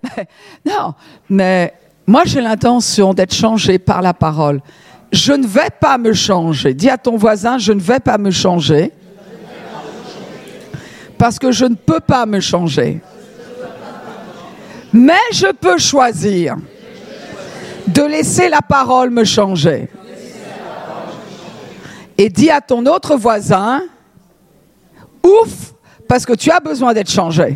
Non, mais moi j'ai l'intention d'être changé par la parole. Je ne vais pas me changer. Dis à ton voisin, je ne vais pas me changer. Parce que je ne peux pas me changer. Mais je peux choisir de laisser la parole me changer. Et dis à ton autre voisin, ouf, parce que tu as besoin d'être changé.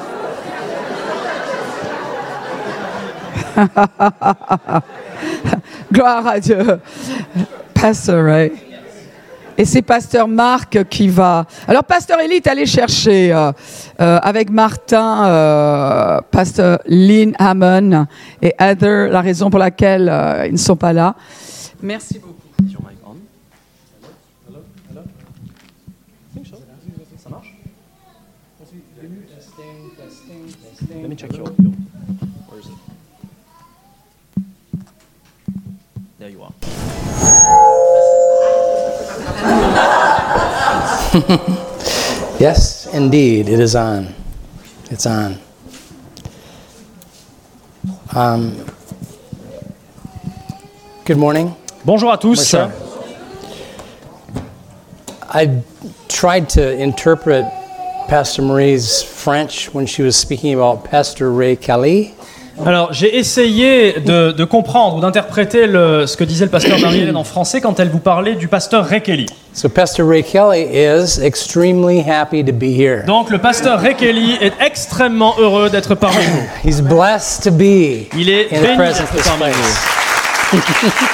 Gloire à Dieu. Pasteur Ray. Et c'est Pasteur Marc qui va... Alors, Pasteur Élie est allé chercher avec Martin, Pasteur Lynn Hammond et Heather, la raison pour laquelle ils ne sont pas là. Merci beaucoup. Ça marche? Let me check your... Where is it? There you are. Yes, indeed, it is on. It's on. Good morning. Bonjour à tous. Bonjour. I tried to interpret Pastor Marie's French when she was speaking about Pastor Ray Kelly. Alors, j'ai essayé de comprendre ou d'interpréter ce que disait le pasteur Marie-Hélène en français quand elle vous parlait du pasteur Ray Kelly. So Pastor Ray Kelly is extremely happy to be here. Donc, le pasteur Ray Kelly est extrêmement heureux d'être parmi nous. He's blessed to be Il est in the béni presence of d'être this parmi nous. place.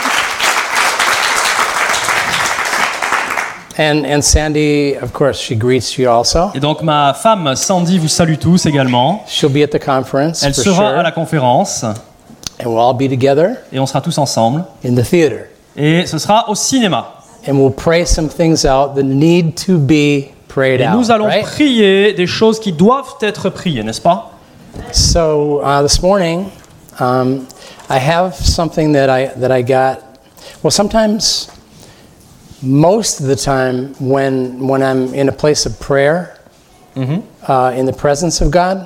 And Sandy, of course, she greets you also. Et donc, ma femme Sandy vous salue tous également. She'll be at the conference Elle for sera sure. à la conférence And we'll all be together et on sera tous ensemble. in the theater. Et ce sera au cinéma. And we'll pray some things out that need to be prayed Et out. nous allons Right? prier des choses qui doivent être priées, n'est-ce pas? So this morning, I have something that I got. Well, sometimes, most of the time, when I'm in a place of prayer, in the presence of God,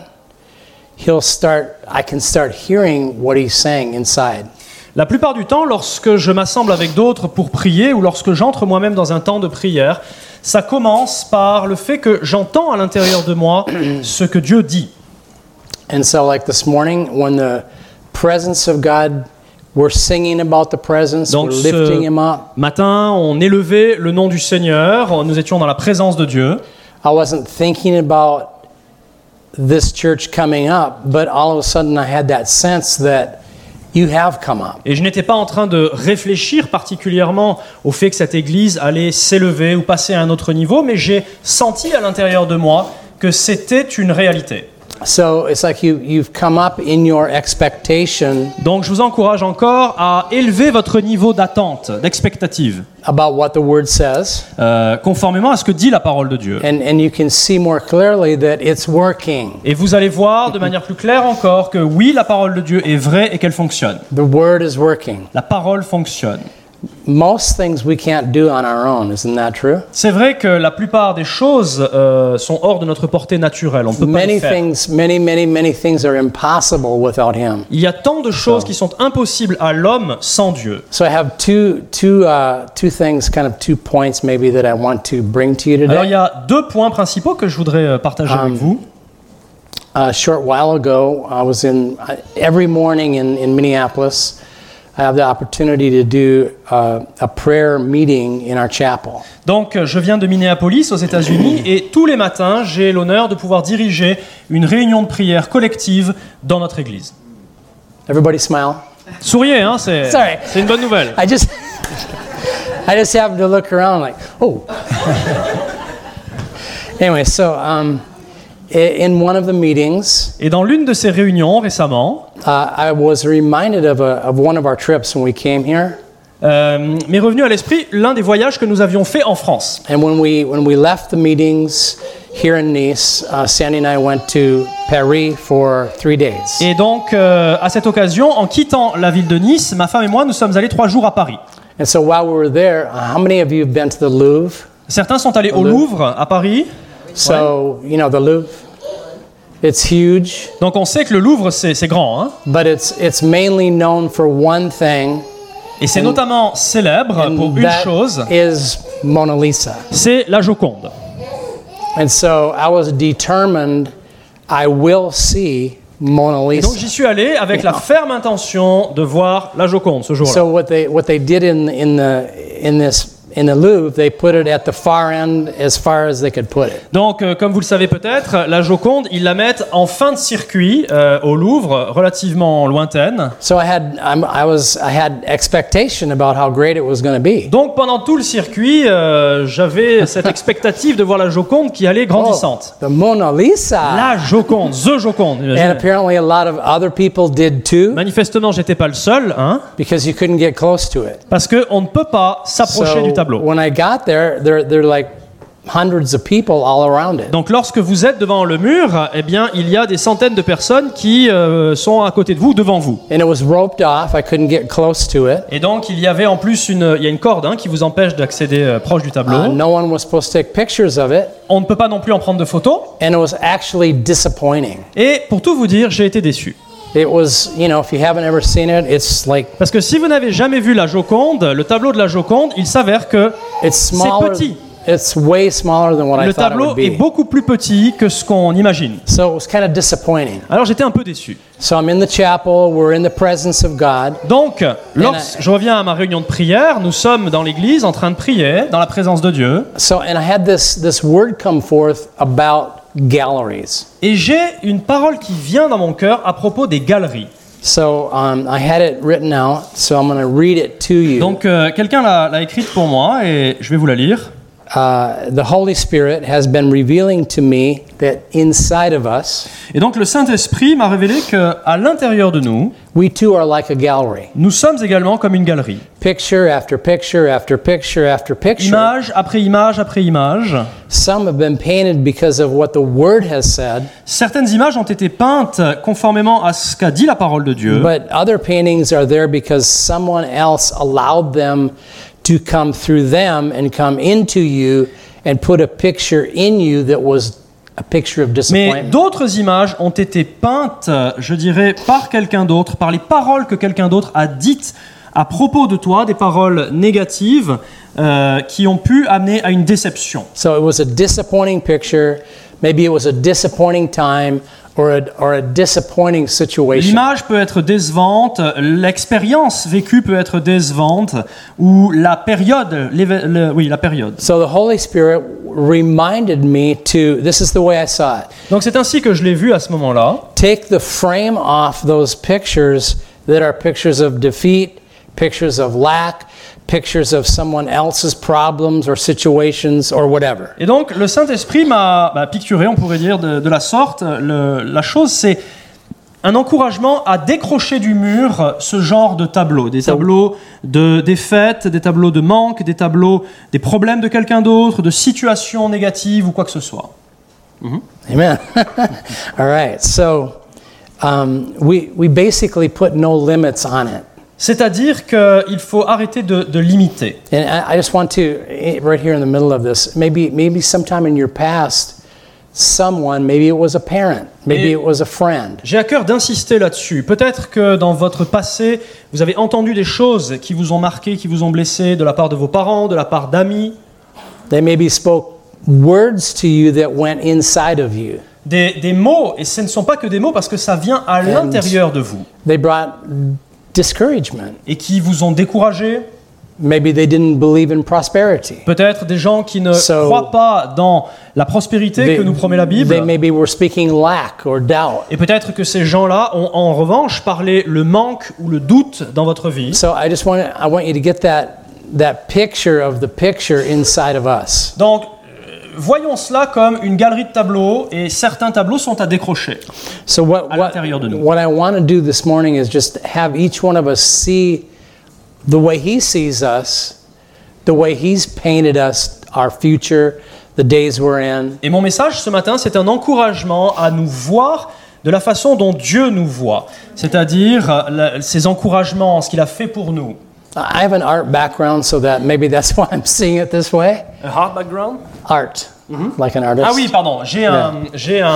I can start hearing what He's saying inside. La plupart du temps, lorsque je m'assemble avec d'autres pour prier ou lorsque j'entre moi-même dans un temps de prière, ça commence par le fait que j'entends à l'intérieur de moi ce que Dieu dit. And so, like this morning, when the presence of God, we're singing about the presence, Donc we're lifting Him up. matin, on élevait le nom du Seigneur, nous étions dans la présence de Dieu. I wasn't thinking about this church coming up, but all of a sudden I had that sense that you have come up. Et je n'étais pas en train de réfléchir particulièrement au fait que cette église allait s'élever ou passer à un autre niveau, mais j'ai senti à l'intérieur de moi que c'était une réalité. So it's like you've come up in your expectation Donc je vous encourage encore à élever votre niveau d'attente, d'expectative, about what the Word says, conformément à ce que dit la parole de Dieu. and you can see more clearly that it's working. Et vous allez voir de manière plus claire encore que oui, la parole de Dieu est vraie et qu'elle fonctionne. The Word is working. La parole fonctionne. Most things we can't do on our own, isn't that true? C'est vrai que la plupart des choses sont hors de notre portée naturelle. On ne peut pas les faire. Many things are impossible without Him. Il y a tant de choses qui sont impossibles à l'homme sans Dieu. So I have two things, kind of 2 points maybe that I want to bring to you Alors il today. y a deux points principaux que je voudrais partager avec vous. A short while ago, I was every morning in Minneapolis. I have the opportunity to do a prayer meeting in our chapel. Donc je viens de Minneapolis aux États-Unis et tous les matins j'ai l'honneur de pouvoir diriger une réunion de prière collective dans notre église. Everybody smile. Souriez, hein, c'est Sorry. une bonne nouvelle. I just happened to look around like, oh. Anyway, so in one of the meetings, Et dans l'une de ces réunions récemment, I was reminded of one of our trips when we came here. m'est revenu à l'esprit l'un des voyages que nous avions fait en France. And when we left the meetings here in Nice, Sandy and I went to Paris for 3 days. Et donc, à cette occasion, en quittant la ville de Nice, ma femme et moi, nous sommes allés 3 jours à Paris. And so while we were there, how many of you have been to the Louvre? Certains sont allés au Louvre, à Paris. So, you know, the Louvre. It's huge, Donc on sait que le Louvre, c'est grand, hein, but it's mainly known for one thing, et c'est notamment célèbre pour and une that chose, is Mona Lisa. c'est la Joconde. And so I was determined I will see Mona Et donc Lisa. j'y suis allé avec la ferme intention de voir la Joconde ce jour-là. So what they did in the Louvre, they put it at the far end as far as they could put it. Donc, comme vous le savez peut-être, la Joconde, ils la mettent en fin de circuit au Louvre, relativement lointaine. So I had expectation about how great it was going to be. Donc, pendant tout le circuit, j'avais cette expectative de voir la Joconde qui allait grandissante. The Mona Lisa. La Joconde, the Joconde. And imaginez. apparently a lot of other people did too, Manifestement, j'étais pas le seul, hein, because you couldn't get close to it. parce qu'on ne peut pas s'approcher du So tableau. when I got there, there like hundreds of people all around it. Donc, lorsque vous êtes devant le mur, eh bien, il y a des centaines de personnes qui sont à côté de vous, devant vous. And it was roped off. I couldn't get close to it. Et donc, il y avait en plus il y a une corde qui vous empêche d'accéder proche du tableau. No one was supposed to take pictures of it, On ne peut pas non plus en prendre de photos. and it was actually disappointing. Et pour tout vous dire, j'ai été déçu. It was, if you haven't ever seen it, it's like Parce que si vous n'avez jamais vu la Joconde, le tableau de la Joconde, il s'avère que it's smaller. petit. It's way smaller than what I le thought it tableau would est be. beaucoup plus petit que ce qu'on imagine. So it was kind of disappointing. Alors j'étais un peu déçu. So I'm in the chapel. We're in the presence of God. Donc, lorsque je reviens à ma réunion de prière, nous sommes dans l'église en train de prier, dans la présence de Dieu. So and I had this word come forth about galleries. Et j'ai une parole qui vient dans mon cœur à propos des galeries. So I had it written out. So I'm going to read it to you. Donc, quelqu'un l'a écrite pour moi et je vais vous la lire. The Holy Spirit has been revealing to me that inside of us, Et donc, le Saint-Esprit m'a révélé qu'à l'intérieur de nous, we too are like a gallery. nous sommes également comme une galerie. Picture after picture after picture after picture. Image après image après image. Some have been painted because of what the Word has said, Certaines images ont été peintes conformément à ce qu'a dit la parole de Dieu. but other paintings are there because someone else allowed them to come through them and come into you and put a picture in you that was a picture of Mais disappointment. d'autres images ont été peintes, je dirais, par quelqu'un d'autre, par les paroles que quelqu'un d'autre a dites à propos de toi, des paroles négatives qui ont pu amener à une déception. So it was a disappointing picture. Maybe it was a disappointing time or a disappointing situation. L'image peut être décevante, l'expérience vécue peut être décevante, ou la période, la période. So the Holy Spirit reminded me to, this is the way I saw it, Donc c'est ainsi que je l'ai vu à ce moment-là. take the frame off those pictures that are pictures of defeat, pictures of lack, pictures of someone else's problems or situations or whatever. Et donc le Saint-Esprit m'a picturé, on pourrait dire, de la sorte. La chose, c'est un encouragement à décrocher du mur ce genre de tableaux. Des tableaux de défaite, des tableaux de manque, des tableaux des problèmes de quelqu'un d'autre, de situations négatives ou quoi que ce soit. Amen. All right. So we basically put no limits on it. C'est-à-dire qu'il faut arrêter de limiter. And I just want to, right here in the middle of this, maybe sometime in your past, someone, maybe it was a parent, maybe it was a friend. J'ai à cœur d'insister là-dessus. Peut-être que dans votre passé, vous avez entendu des choses qui vous ont marqué, qui vous ont blessé de la part de vos parents, de la part d'amis. They maybe spoke words to you that went inside of you. Des mots, et ce ne sont pas que des mots parce que ça vient à l'intérieur de vous. They brought discouragement. Et qui vous ont découragé. Maybe they didn't believe in prosperity. Peut-être des gens qui ne croient pas dans la prospérité que nous promet la Bible. They maybe were speaking lack or doubt. Et peut-être que ces gens-là ont en revanche parlé le manque ou le doute dans votre vie. So I want you to get that picture of the picture inside of us. Donc, voyons cela comme une galerie de tableaux, et certains tableaux sont à décrocher So à l'intérieur de nous. what I want to do this morning is just have each one of us see the way he sees us, the way he's painted us, our future, the days we're in. Et mon message ce matin, c'est un encouragement à nous voir de la façon dont Dieu nous voit, c'est-à-dire ces encouragements, ce qu'il a fait pour nous. I have an art background, so that maybe that's why I'm seeing it this way. A hard background? Art, like an artist. Ah oui, pardon. J'ai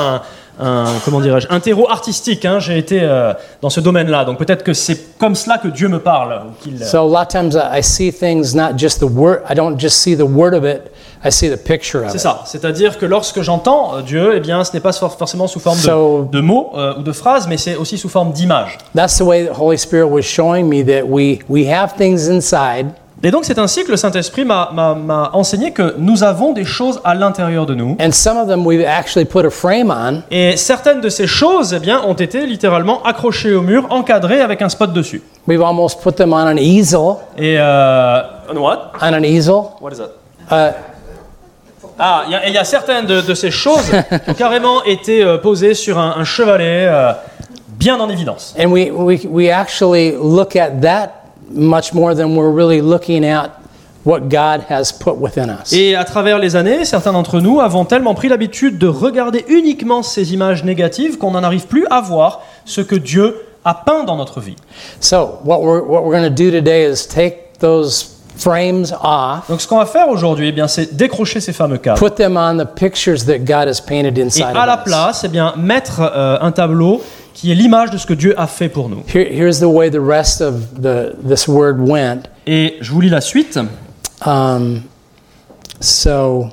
un terreau artistique. Hein. J'ai été dans ce domaine-là, donc peut-être que c'est comme cela que Dieu me parle. So a lot of times I see things not just the word. I don't just see the word of it. I see the picture of C'est it. ça, c'est-à-dire que lorsque j'entends Dieu, eh bien, ce n'est pas forcément sous forme de mots ou de phrases, mais c'est aussi sous forme d'images. That's the way the Holy Spirit was showing me that we have things inside. Et donc c'est ainsi que le Saint-Esprit m'a enseigné que nous avons des choses à l'intérieur de nous. And some of them we've actually put a frame on. Et certaines de ces choses, eh bien, ont été littéralement accrochées au mur, encadrées avec un spot dessus. We've almost put them on an easel. Et on what? On an easel. What is that? Il y a certaines de ces choses qui ont carrément été posées sur un chevalet bien en évidence. And we actually look at that much more than we're really looking at what God has put within us. Et à travers les années, certains d'entre nous avons tellement pris l'habitude de regarder uniquement ces images négatives qu'on n'en arrive plus à voir ce que Dieu a peint dans notre vie. So what we're going to do today is take those frames off. Donc ce qu'on va faire aujourd'hui, eh bien, c'est décrocher ces fameux cadres. Put them on the pictures that God has painted Et inside à la of us. place, eh bien, mettre un tableau qui est l'image de ce que Dieu a fait pour nous. Here's the way the rest of this word went. Et je vous lis la suite. So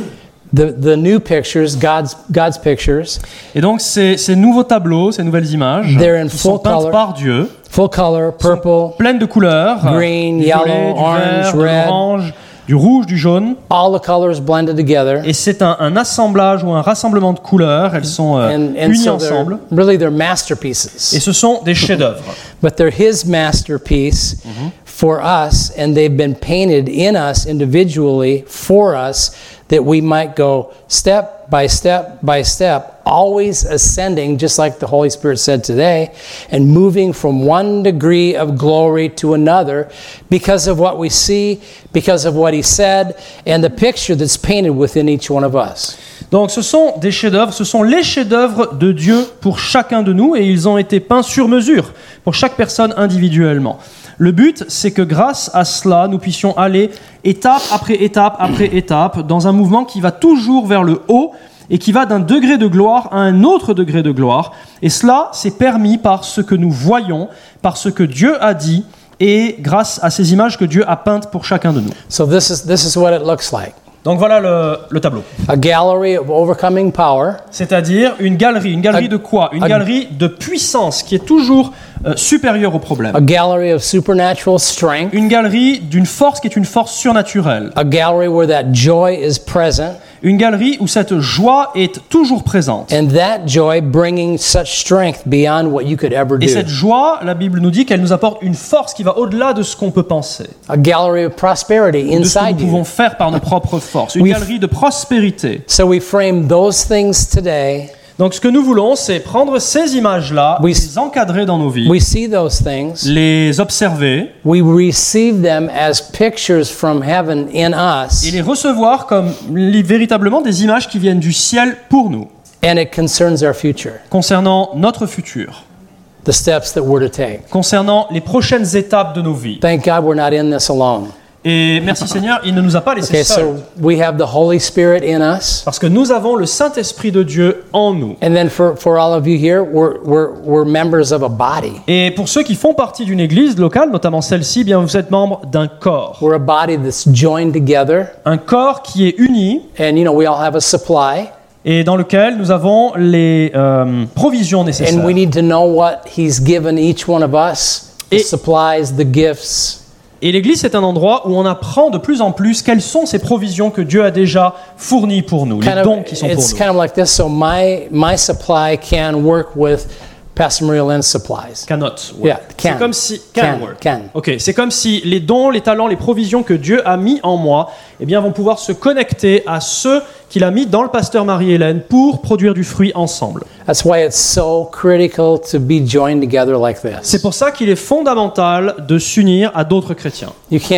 the new pictures, God's pictures, Et donc ces nouveaux tableaux, ces nouvelles images, They're in qui sont full peintes color. par Dieu, full color, purple, pleines de couleurs, Green, du yellow, violet, du orange, vert, de red. l'orange, du rouge, du jaune. all the colors blended together. Et c'est un assemblage ou un rassemblement de couleurs. Elles sont And unies so ensemble. they're masterpieces. Et ce sont des chefs-d'œuvre. But they're His masterpiece for us, and they've been painted in us individually for us, that we might go step by step by step, always ascending, just like the Holy Spirit said today, and moving from one degree of glory to another because of what we see, because of what He said, and the picture that's painted within each one of us. Donc ce sont des chefs-d'œuvre, ce sont les chefs-d'œuvre de Dieu pour chacun de nous, et ils ont été peints sur mesure pour chaque personne individuellement. Le but, c'est que grâce à cela, nous puissions aller étape après étape après étape dans un mouvement qui va toujours vers le haut et qui va d'un degré de gloire à un autre degré de gloire. Et cela, c'est permis par ce que nous voyons, par ce que Dieu a dit et grâce à ces images que Dieu a peintes pour chacun de nous. So this is what it looks like. Donc voilà le tableau. A gallery of overcoming power. C'est-à-dire une galerie de quoi? Une galerie de puissance qui est toujours supérieure au problème. A gallery of supernatural strength. Une galerie d'une force qui est une force surnaturelle. A gallery where that joy is present. Une galerie où cette joie est toujours présente. And that joy bringing such strength beyond what you could ever Et do. cette joie, la Bible nous dit qu'elle nous apporte une force qui va au-delà de ce qu'on peut penser, A gallery of prosperity de ce que nous inside pouvons you. faire par nos propres forces. Une We- galerie de prospérité. So we frame those things today. Donc ce que nous voulons, c'est prendre ces images-là, We- les encadrer dans nos vies, We see those things. les observer We receive them as pictures from heaven in us. et les recevoir comme véritablement des images qui viennent du ciel pour nous, And it concerns our future, concernant notre futur, the steps that we're to take. concernant les prochaines étapes de nos vies. Thank God we're not in this alone. Et merci Seigneur, il ne nous a pas laissés Okay, seuls, so we have the Holy Spirit in us. parce que nous avons le Saint-Esprit de Dieu en nous. And then for all of you here, we're members of a body. Et pour ceux qui font partie d'une église locale, notamment celle-ci, bien vous êtes membre d'un corps. We're a body that's joined together. Un corps qui est uni And, we all have a supply. et dans lequel nous avons les provisions nécessaires. And we need to know what He's given each one of us, the Et- supplies, the gifts. Et l'église, c'est un endroit où on apprend de plus en plus quelles sont ces provisions que Dieu a déjà fournies pour nous, les dons qui sont pour It's nous. kind of like this. So my supply can work with Pastor Maria Lynn's supplies. Cannot. Yeah, can. C'est comme si Can, work. can. Ok, c'est comme si les dons, les talents, les provisions que Dieu a mis en moi, eh bien, vont pouvoir se connecter à ceux qu'il a mis dans le pasteur Marie-Hélène pour produire du fruit ensemble. That's why it's so critical to be joined together like this. C'est pour ça qu'il est fondamental de s'unir à d'autres chrétiens.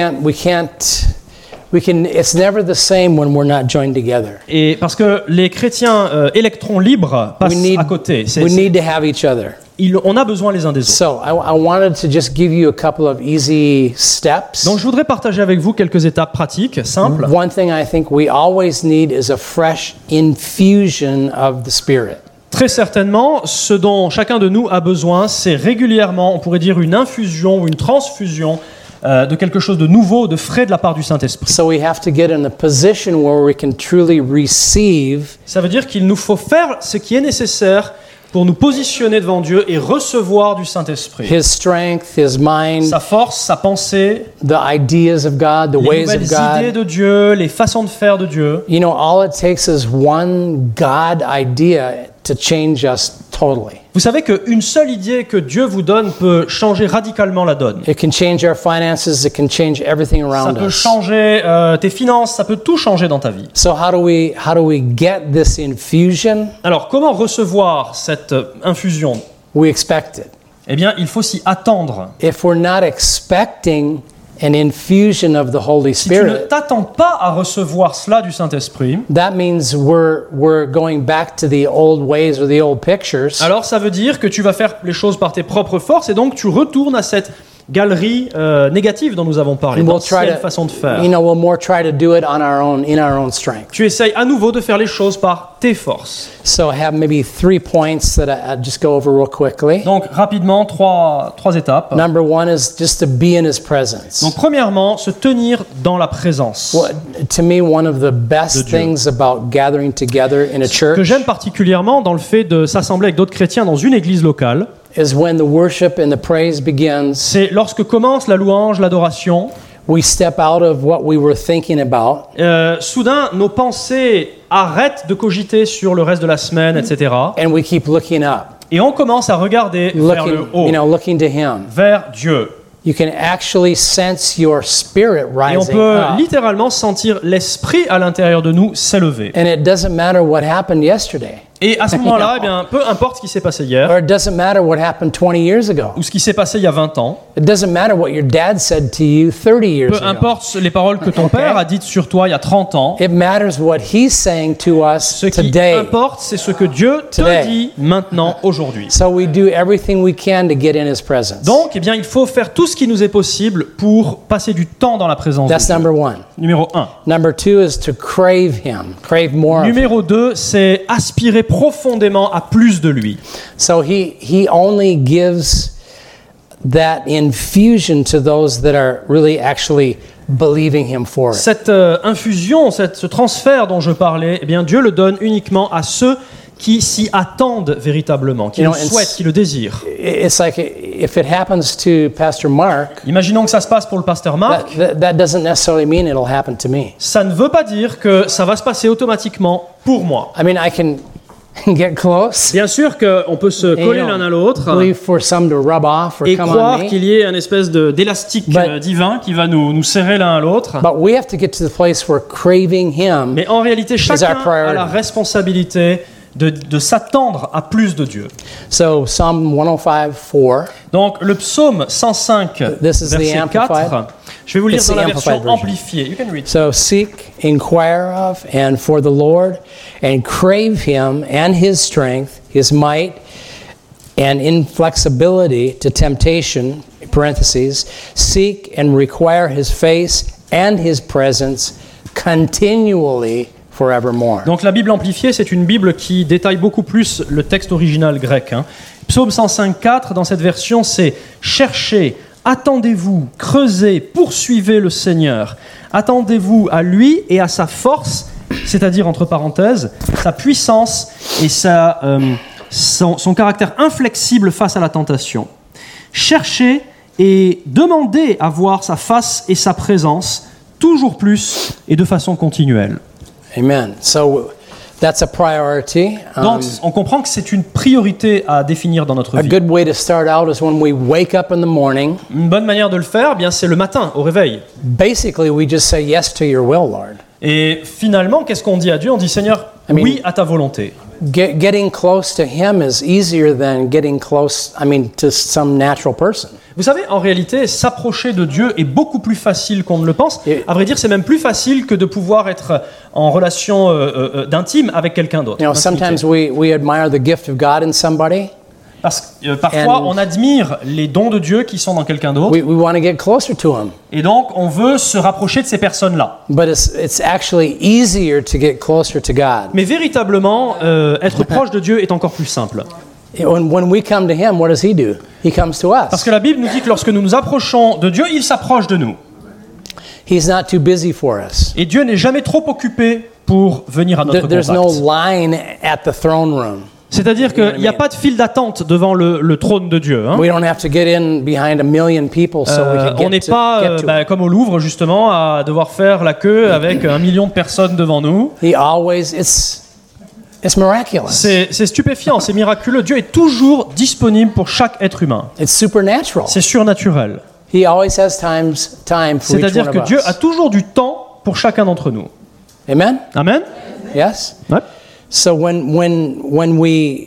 It's never the same when we're not joined together. Et parce que les chrétiens électrons libres passent à côté. We need to have each other. On a besoin les uns des autres. So I wanted to just give you a couple of easy steps. Donc je voudrais partager avec vous quelques étapes pratiques, simples. One thing I think we always need is a fresh infusion of the Spirit. Très certainement, ce dont chacun de nous a besoin, c'est régulièrement, on pourrait dire, une infusion ou une transfusion de quelque chose de nouveau, de frais de la part du Saint-Esprit. So we have to get in a position where we can truly receive Ça veut dire qu'il nous faut faire ce qui est nécessaire pour nous positionner devant Dieu et recevoir du Saint-Esprit. His strength, His mind, Sa force, sa pensée, the ideas of God, the les ways nouvelles of God. idées de Dieu, les façons de faire de Dieu. You know, all it takes is one God idea to change us totally. Vous savez qu'une seule idée que Dieu vous donne peut changer radicalement la donne. It can change our finances, it can change everything Ça around peut us. changer tes finances, ça peut tout changer dans ta vie. So how do we get this infusion? Alors, comment recevoir cette infusion? We expect it. Eh bien, il faut s'y attendre. If we're not expecting an infusion of the Holy Si tu ne Spirit, t'attends pas à recevoir cela du Saint-Esprit, that means we're going back to the old ways or the old pictures. alors ça veut dire que tu vas faire les choses par tes propres forces et donc tu retournes à cette galerie négative dont nous avons parlé, And we'll try d'ancienne to, façon de faire. we'll more try to do it on our own, in our own strength. Tu essayes à nouveau de faire les choses par tes forces. So I have maybe 3 points that I'll just go over real quickly. Donc rapidement, trois étapes. Number 1 is just to be in His presence. Donc premièrement, se tenir dans la présence. To me, one of the De best Dieu. things about gathering together in a Ce que church j'aime particulièrement dans le fait de s'assembler avec d'autres chrétiens dans une église locale, is when the worship and the praise begins, c'est lorsque commence la louange, l'adoration, we step out of what we were thinking about soudain nos pensées arrêtent de cogiter sur le reste de la semaine, etc. and we keep looking up, Et on commence à regarder vers le haut, looking to Him. vers Dieu. You can actually sense your spirit Et on rising peut up. littéralement sentir l'esprit à l'intérieur de nous s'élever. And it doesn't matter what happened yesterday, Et à ce moment-là, eh bien, peu importe ce qui s'est passé hier, or it doesn't matter what happened 20 years ago. ou ce qui s'est passé il y a 20 ans, It doesn't matter what your dad said to you 30 years peu ago. importe les paroles que ton père a dites sur toi il y a 30 ans, It matters what He's saying to us ce qui today. importe, c'est ce que Dieu te Today. dit maintenant, aujourd'hui. So we do everything we can to get in His presence. Donc, eh bien, il faut faire tout ce qui nous est possible pour passer du temps dans la présence de That's Dieu. number 1. Numéro 1. Number 2 is to crave Him, crave more of Him. Numéro 2, c'est aspirer profondément à plus de lui. So he only gives that infusion to those that are really actually believing Him for it. Cette infusion, ce transfert dont je parlais, eh bien, Dieu le donne uniquement à ceux qui s'y attendent véritablement, qui You le know, souhaitent, qui le désirent. It's like if it happens to Pastor Mark, Imaginons que ça se passe pour le pasteur Marc. that doesn't necessarily mean it'll happen to me. Ça ne veut pas dire que ça va se passer automatiquement pour moi. I mean, I can get close, Bien sûr qu'on peut se coller l'un à l'autre believe for some to rub off or et come on croire me. qu'il y ait une espèce d'élastique But- divin qui va nous serrer l'un à l'autre. But we have to get to the place where craving Him Mais en réalité, chacun our priority. a la responsabilité de s'attendre à plus de Dieu. So Psalm 105:4. Donc le psaume 105, This is the verset Amplified. 4, je vais vous lire It's dans the la Amplified version version. amplifiée. You can read. So seek, inquire of, and for the Lord, and crave Him and His strength, His might, and inflexibility to temptation, parentheses, seek and require His face and His presence continually forevermore. Donc la Bible amplifiée, c'est une Bible qui détaille beaucoup plus le texte original grec. Psaume 105.4, dans cette version, c'est « Cherchez, attendez-vous, creusez, poursuivez le Seigneur. Attendez-vous à lui et à sa force, c'est-à-dire, entre parenthèses, sa puissance et son caractère inflexible face à la tentation. Cherchez et demandez à voir sa face et sa présence, toujours plus et de façon continuelle. » Amen. So that's a priority. Donc, on comprend que c'est une priorité à définir dans notre A vie. good way to start out is when we wake up in the morning. Une bonne manière de le faire, eh bien, c'est le matin, au réveil. Basically, we just say yes to your will, Lord. Et finalement, qu'est-ce qu'on dit à Dieu? On dit, Seigneur, oui à ta volonté. Getting close to Him is easier than getting close, to some natural person. Vous savez, en réalité, s'approcher de Dieu est beaucoup plus facile qu'on ne le pense. Et- À vrai dire, c'est même plus facile que de pouvoir être en relation d'intime avec quelqu'un d'autre. Sometimes we admire the gift of God in somebody, Parce que parfois, on admire les dons de Dieu qui sont dans quelqu'un d'autre. We want to get closer to him. Et donc, on veut se rapprocher de ces personnes-là. But it's actually easier to get closer to God. Mais véritablement, être proche de Dieu est encore plus simple. When we come to him, what does he do? He comes to us. Parce que la Bible nous dit que lorsque nous nous approchons de Dieu, il s'approche de nous. He's not too busy for us. Et Dieu n'est jamais trop occupé pour venir à notre There's no contact. line at the throne room. C'est-à-dire qu'il n'y a pas de file d'attente devant le trône de Dieu. Hein. We don't have to get in behind a million people so we can On n'est get pas to him. comme au Louvre, justement, à devoir faire la queue avec 1 million de personnes devant nous. He always, it's miraculous. C'est stupéfiant, c'est miraculeux. Dieu est toujours disponible pour chaque être humain. It's supernatural. C'est surnaturel. He always has time for each C'est-à-dire one que of Dieu us. a toujours du temps pour chacun d'entre nous. Amen? Amen. Yes? Ouais. So when we,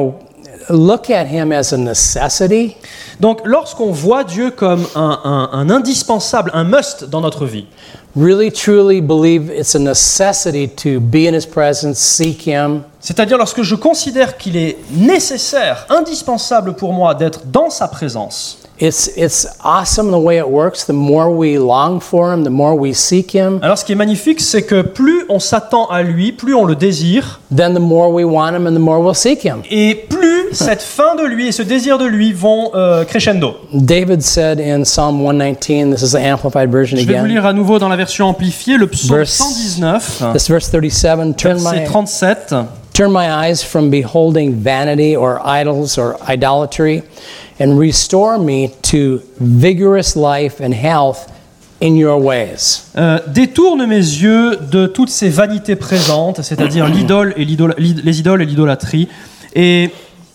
look at him as a necessity, Donc, lorsqu'on voit Dieu comme un indispensable, un must dans notre vie, really truly believe it's a necessity to be in his presence, seek him, c'est-à-dire lorsque je considère qu'il est nécessaire, indispensable pour moi d'être dans sa présence, it's awesome the way it works. The more we long for him, the more we seek him, alors ce qui est magnifique, c'est que plus on s'attend à lui, plus on le désire, then the more we want him and the more we'll seek him. et plus cette faim de lui et ce désir de lui vont crescendo. David said in Psalm 119, this is the Amplified Version Je vais vous again, lire à nouveau dans la version amplifiée le psaume Verse- 119, this verse 37, verset 37. Turn my eyes from beholding vanity or idols or idolatry and restore me to vigorous life and health in your ways. Détourne mes yeux de toutes ces vanités présentes, c'est-à-dire les idoles et l'idolâtrie, et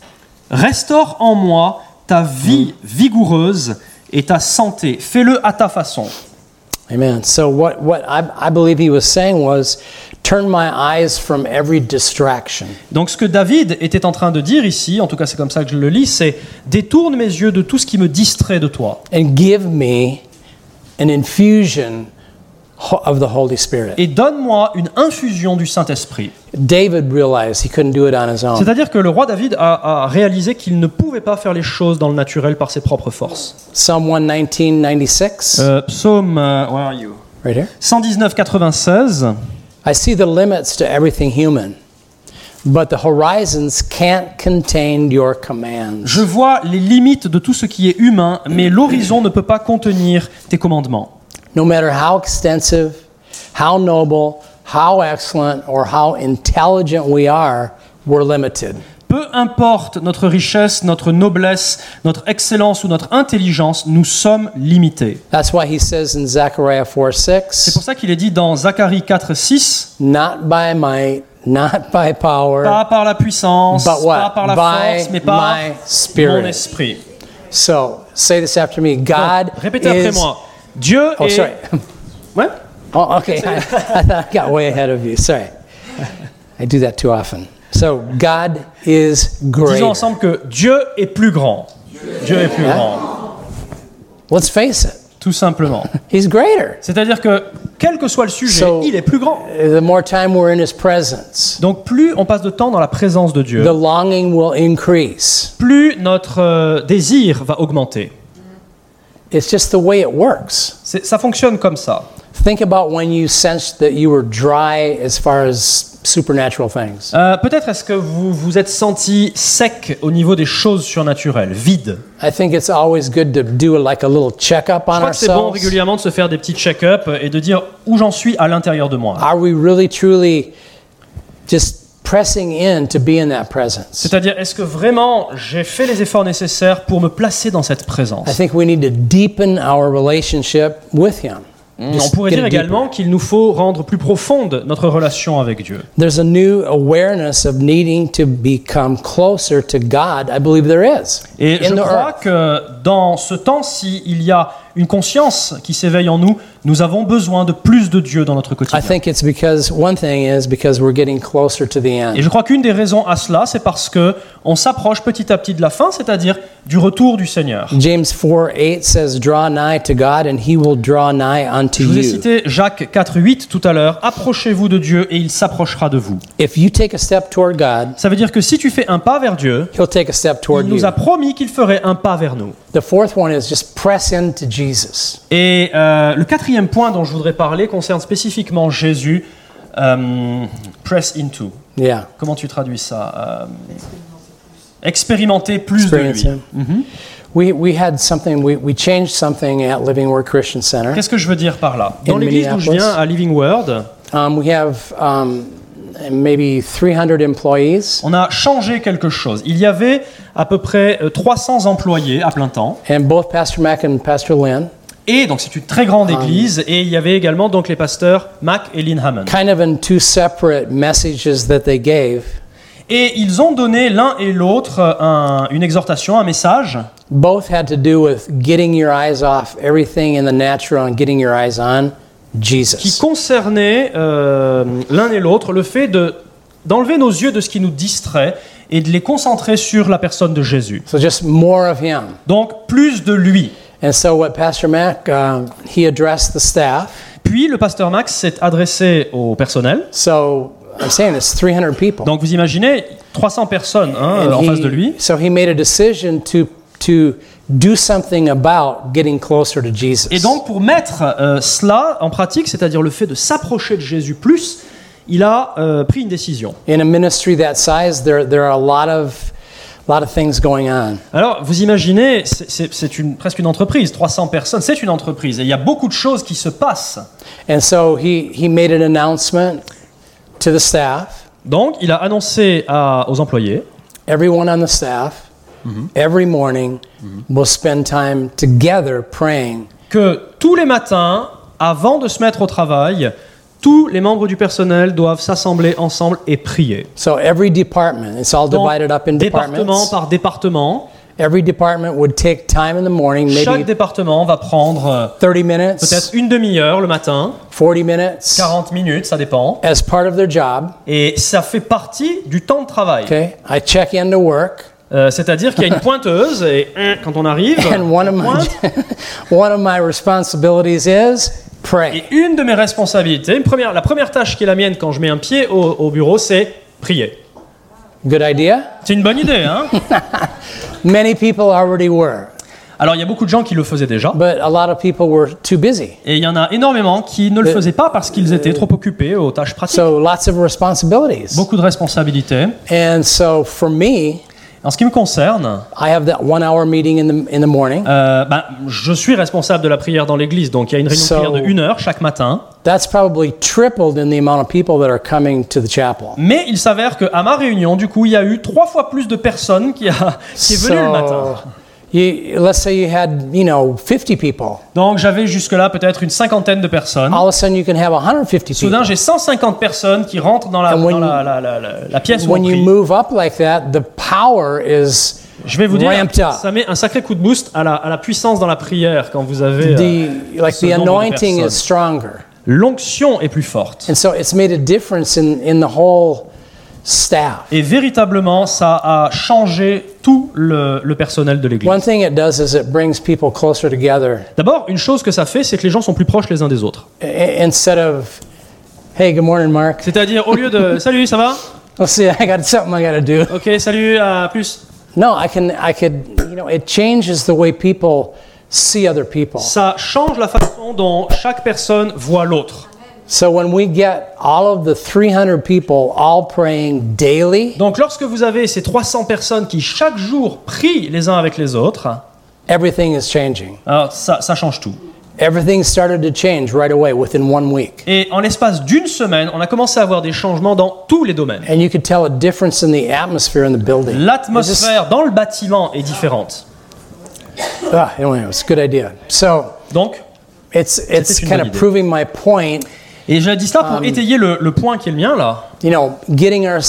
restaure en moi ta vie vigoureuse et ta santé. Fais-le à ta façon. Amen. So what I believe he was saying was, turn my eyes from every distraction. Donc ce que David était en train de dire ici, en tout cas c'est comme ça que je le lis, c'est détourne mes yeux de tout ce qui me distrait de toi And give me an infusion of the Holy Spirit. et donne-moi une infusion du Saint-Esprit. David realized he couldn't do it on his own. C'est-à-dire que le roi David a réalisé qu'il ne pouvait pas faire les choses dans le naturel par ses propres forces. Psalm 119, 96, Psaume where are you? right here. 119, 96. I see the limits to everything human, but the horizons can't contain your commands. Je vois les limites de tout ce qui est humain, mais l'horizon ne peut pas contenir tes commandements. No matter how extensive, how noble, how excellent, or how intelligent we are, we're limited. Peu importe notre richesse, notre noblesse, notre excellence ou notre intelligence, nous sommes limités. That's why he says in Zechariah 4, C'est 6, pour ça qu'il est dit dans Zacharie 4, 6, not by might, not by power, pas par la puissance, but what? pas par la By force, mais par my mon spirit. esprit. So, say this after me. God Donc, répétez après is... moi. Dieu Oh, est... sorry. Ouais. Oh, okay. I thought I got way ahead of you. Sorry. I do that too often. So, God is great. Disons ensemble que Dieu est plus grand. Dieu est plus Hein? grand, Let's face it. tout simplement. He's greater. C'est-à-dire que, quel que soit le sujet, So- il est plus grand. The more time we're in His presence, Donc plus on passe de temps dans la présence de Dieu, the longing will increase. plus notre désir va augmenter. It's just the way it works. Ça fonctionne comme ça. Think about when you sensed that you were dry as far as supernatural things. Peut-être est-ce que vous vous êtes senti sec au niveau des choses surnaturelles, vide. I think it's always good to do like a little checkup Je on crois que c'est bon ourselves. régulièrement de se faire des petits check-up et de dire où j'en suis à l'intérieur de moi. Are we really truly just pressing in to be in that presence? C'est-à-dire, est-ce que vraiment j'ai fait les efforts nécessaires pour me placer dans cette I présence? think we need to deepen our relationship with Him. On Just pourrait get dire it deeper. également qu'il nous faut rendre plus profonde notre relation avec Dieu. There's a new awareness of needing to become closer to God. I believe there is. Et je in the crois earth. que dans ce temps-ci, il y a une conscience qui s'éveille en nous. Nous avons besoin de plus de Dieu dans notre I quotidien. think it's because one thing is because we're getting closer to the Et end. je crois qu'une des raisons à cela, c'est parce que on s'approche petit à petit de la fin, c'est-à-dire du retour du Seigneur. James 4:8 says, "Draw nigh to God, and He will draw nigh unto Je vous ai you." cité Jacques 4:8 tout à l'heure. Approchez-vous de Dieu et il s'approchera de vous. If you take a step toward God, Ça veut dire que si tu fais un pas vers Dieu, He'll take a step il toward nous you. a promis qu'il ferait un pas vers nous. The fourth one is just press into Jesus. Et le quatrième point dont je voudrais parler concerne spécifiquement Jésus. Press into. Yeah. Comment tu traduis ça Expérimenter plus de Experience lui. Him. We had something, we changed something at Living Word Christian Center. Qu'est-ce que je veux dire par là? Dans In l'église d'où je viens, Minneapolis. à Living Word, We have maybe 300 employees, on a changé quelque chose. Il y avait à peu près 300 employés à plein temps. and both Pastor Mac and Pastor Lynn Et donc c'est une très grande église. Et il y avait également donc les pasteurs Mac et Lynn Hammond. kind of in two separate messages that they gave. Et ils ont donné l'un et l'autre une exhortation, un message, Both had to do with getting your eyes off everything in the natural and getting your eyes on qui Jesus. concernait l'un et l'autre le fait d'enlever nos yeux de ce qui nous distrait et de les concentrer sur la personne de Jésus. So just more of Him. Donc plus de lui. And so what Pastor Mac, he addressed the staff. Puis le pasteur Max s'est adressé au personnel. So I'm saying it's 300 people. Donc vous imaginez 300 personnes And en face de lui. so he made a decision to do something about getting closer to Jesus. Et donc pour mettre cela en pratique, c'est-à-dire le fait de s'approcher de Jésus plus, il a pris une décision. In a ministry that size, there are a lot of things going on. Alors vous imaginez, c'est presque une entreprise, 300 personnes, c'est une entreprise et il y a beaucoup de choses qui se passent. And so he made an announcement to the staff. Donc il a annoncé aux employés, Everyone on the staff, every morning, will spend time together praying. que tous les matins, avant de se mettre au travail, tous les membres du personnel doivent s'assembler ensemble et prier. So every department, it's all Donc, divided up in département departments. par département, Every department would take time in the morning, chaque maybe département va prendre 30 minutes, peut-être une demi-heure le matin, 40 minutes, 40 minutes, ça dépend. as part of their job. Et ça fait partie du temps de travail. Okay, I check in to work, C'est-à-dire qu'il y a une pointeuse et quand on arrive, and one of on my pointe. one of my responsibilities is pray. Et une de mes responsabilités, la première tâche qui est la mienne quand je mets un pied au bureau, c'est prier. Good idea. C'est une bonne idée, hein? Many people already were, Alors il y a beaucoup de gens qui le faisaient déjà, but a lot of people were too busy. et il y en a énormément qui ne le faisaient pas parce qu'ils étaient trop occupés aux tâches pratiques. So lots of responsibilities. Beaucoup de responsabilités. And so for me, En ce qui me concerne, I have that 1 hour meeting in the morning. je suis responsable de la prière dans l'église, donc il y a une réunion de So- prière de 1 heure chaque matin. That's probably tripled in the amount of people that are coming to the chapel. Mais il s'avère qu'à ma réunion, du coup, il y a eu 3 fois plus de personnes qui est venu le matin. Let's say you had, 50 people. Donc j'avais jusque-là peut-être une cinquantaine de personnes. All of a sudden you can have 150 Soudain, people. j'ai 150 personnes qui rentrent dans la, And when- dans la pièce où on When you prie. move up like that, the power is Je vais vous dire, ramped up. ça met un sacré coup de boost à la puissance dans la prière quand vous avez... The nombre de anointing is personnes. stronger. L'onction est plus forte. And so it's made a difference in the whole staff. Et véritablement, ça a changé tout le personnel de l'église. One thing it does is it brings people closer together. D'abord, une chose que ça fait, c'est que les gens sont plus proches les uns des autres. Instead of, hey, good morning, Mark. C'est-à-dire, au lieu de « Salut, ça va? Let's see, I got something I got to do. Ok, salut, à plus. No, I could, it changes the way people see other people. » Ça change la façon dont chaque personne voit l'autre. So when we get all of the 300 people all praying daily, Donc, lorsque vous avez ces 300 personnes qui chaque jour prient les uns avec les autres, everything is changing. alors ça change tout. Everything started to change right away within 1 week. Et en l'espace d'une semaine, on a commencé à avoir des changements dans tous les domaines. And you could tell a difference in the atmosphere in the building. L'atmosphère dans le bâtiment est différente. Anyway, it's a good idea. So Donc, it's une kind bonne of idée. proving my point Et j'ai dit cela pour étayer le point qui est le mien là. You know, getting our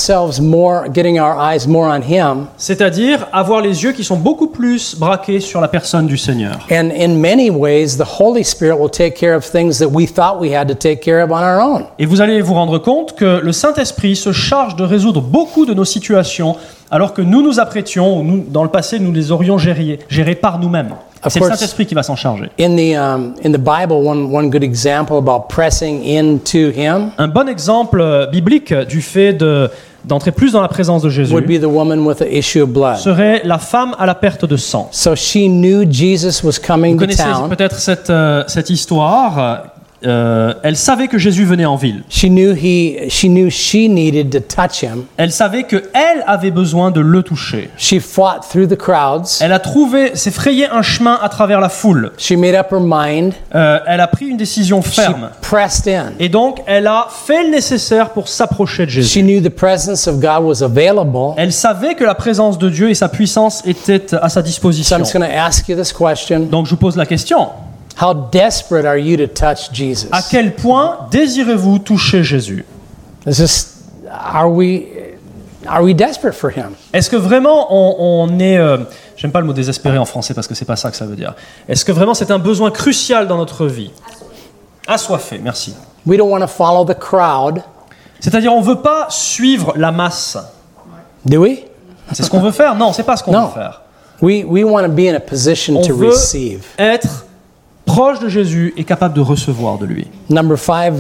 eyes more on Him. C'est-à-dire avoir les yeux qui sont beaucoup plus braqués sur la personne du Seigneur. And in many ways, the Holy Spirit will take care of things that we thought we had to take care of on our own. Et vous allez vous rendre compte que le Saint-Esprit se charge de résoudre beaucoup de nos situations, alors que nous nous apprêtions, ou nous, dans le passé, nous les aurions gérées par nous-mêmes. C'est le Saint-Esprit qui va s'en charger. In the Bible, one good example about pressing into Him. Un bon exemple biblique du fait d'entrer plus dans la présence de Jésus would be the woman with the issue of blood. serait la femme à la perte de sang. So she knew Jesus was coming Vous to connaissez town. peut-être cette histoire. Elle savait que Jésus venait en ville. She knew she needed to touch him. Elle savait que elle avait besoin de le toucher. She fought through the crowds. Elle a s'est frayé un chemin à travers la foule. She made up her mind. Elle a pris une décision ferme. She pressed in. Et donc, elle a fait le nécessaire pour s'approcher de She Jésus. knew the presence of God was available. Elle savait que la présence de Dieu et sa puissance étaient à sa So disposition. I'm just going to ask you this question. Donc, je vous pose la question. How desperate are you to touch Jesus? À quel point désirez-vous toucher Jésus? Are we desperate for him? Est-ce que vraiment on est... j'aime pas le mot désespéré en français parce que c'est pas ça que ça veut dire. Est-ce que vraiment c'est un besoin crucial dans notre vie? Assoiffé, merci. We don't want to follow the crowd. C'est-à-dire on veut pas suivre la masse. Do we? C'est ce qu'on veut faire? Non, c'est pas ce qu'on Non. veut faire. We want to be in a position On to veut receive. être proche de Jésus et capable de recevoir de lui. Number 5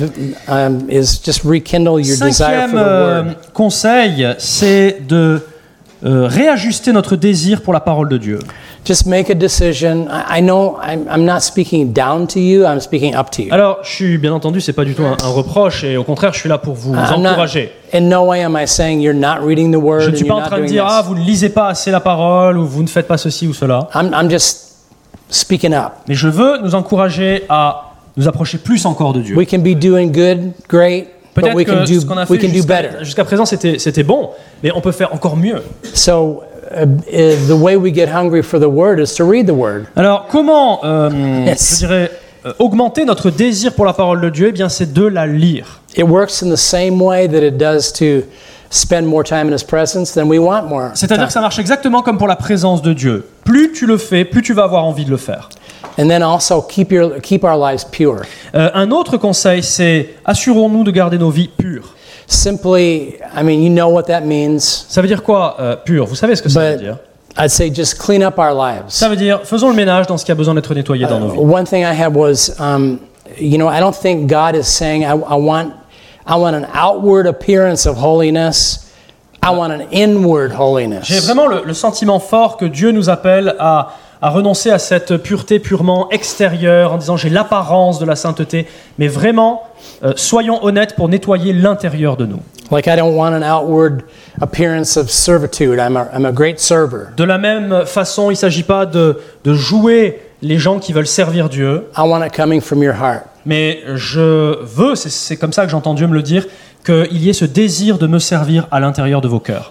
is just rekindle your desire for Cinquième the word. conseil, c'est de réajuster notre désir pour la parole de Dieu. Just make a decision. I know I'm not speaking down to you, I'm speaking up to you. Alors, je suis bien entendu, c'est pas du tout un reproche et au contraire, je suis là pour vous I'm not, encourager. in no way am I saying you're not reading the word Je ne and suis you're pas en not train de doing dire this. ah vous ne lisez pas assez la parole ou vous ne faites pas ceci ou cela. I'm just speaking up. Mais je veux nous encourager à nous approcher plus encore de Dieu. We can be doing good, great, but Peut-être we can que ce qu'on a do fait better. jusqu'à présent c'était bon, mais on peut faire encore mieux. So the way we get hungry for the word is to read the word. Alors comment Yes. je dirais augmenter notre désir pour la parole de Dieu? Eh bien c'est de la lire. It works in the same way that it does to spend more time in his presence, then we want more. C'est-à-dire time. que ça marche exactement comme pour la présence de Dieu. Plus tu le fais, plus tu vas avoir envie de le faire. And then also keep our lives pure. Un autre conseil, c'est assurons-nous de garder nos vies pures. Simply, I mean, you know what that means, Ça veut dire quoi, pur? Vous savez ce que ça veut but dire? I'd say just clean up our lives. Ça veut dire faisons le ménage dans ce qui a besoin d'être nettoyé dans nos vies. One thing I had was, I don't think God is saying I want an outward appearance of holiness. I want an inward holiness. J'ai vraiment le sentiment fort que Dieu nous appelle à renoncer à cette pureté purement extérieure en disant j'ai l'apparence de la sainteté, mais vraiment soyons honnêtes pour nettoyer l'intérieur de nous. Like I don't want an outward appearance of servitude. I'm a great server. De la même façon, il ne s'agit pas de jouer les gens qui veulent servir Dieu, I want it coming from your heart. mais je veux, c'est comme ça que j'entends Dieu me le dire, qu'il y ait ce désir de me servir à l'intérieur de vos cœurs.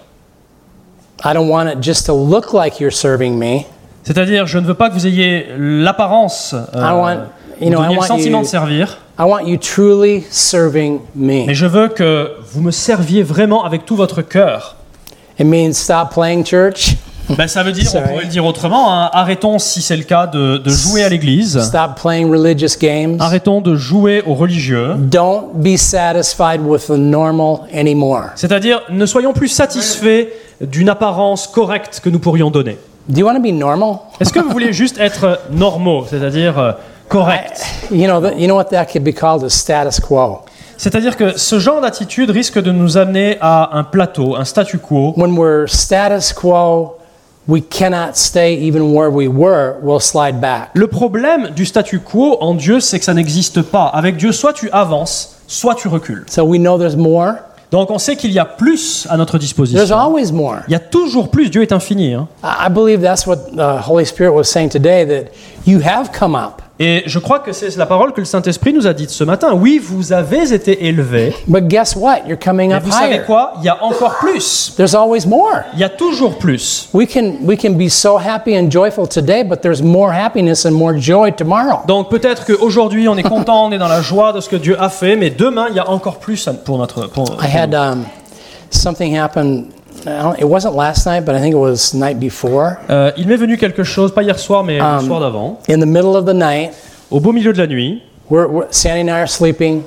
I don't want it just to look like you're serving me. C'est-à-dire, je ne veux pas que vous ayez l'apparence, I want le sentiment de servir, I want you truly serving me. mais je veux que vous me serviez vraiment avec tout votre cœur. It means stop playing church. Ben, ça veut dire, Sorry. on pourrait le dire autrement, hein, arrêtons, si c'est le cas, de jouer à l'église, Stop playing religious games. arrêtons de jouer aux religieux, Don't be satisfied with the normal anymore. c'est-à-dire, ne soyons plus satisfaits d'une apparence correcte que nous pourrions donner. Do you want to be normal? Est-ce que vous voulez juste être normaux, c'est-à-dire corrects? You know what that could be called is status quo. C'est-à-dire que ce genre d'attitude risque de nous amener à un plateau, un statu quo. When we're status quo, we cannot stay even where we were. We'll slide back. Le problème du statu quo en Dieu, c'est que ça n'existe pas. Avec Dieu, soit tu avances, soit tu recules. So we know there's more. Donc on sait qu'il y a plus à notre There's disposition. always more. Il y a toujours plus, Dieu est infini. Hein. I believe that's what the Holy Spirit was saying today, that you have come up. Et je crois que c'est la parole que le Saint-Esprit nous a dite ce matin. Oui, vous avez été élevés. But guess what? You're coming Mais up vous savez higher. quoi? Il y a encore plus. There's always more. Il y a toujours plus. We can be so happy and joyful today, but there's more happiness and more joy tomorrow. Donc peut-être qu'aujourd'hui on est content, on est dans la joie de ce que Dieu a fait, mais demain il y a encore plus pour notre... I had something happen. It wasn't last night, but I think it was the night before. Il m'est venu quelque chose, pas hier soir, mais le soir d'avant. In the middle of the night, Au beau milieu de la nuit, Sandy and I are sleeping,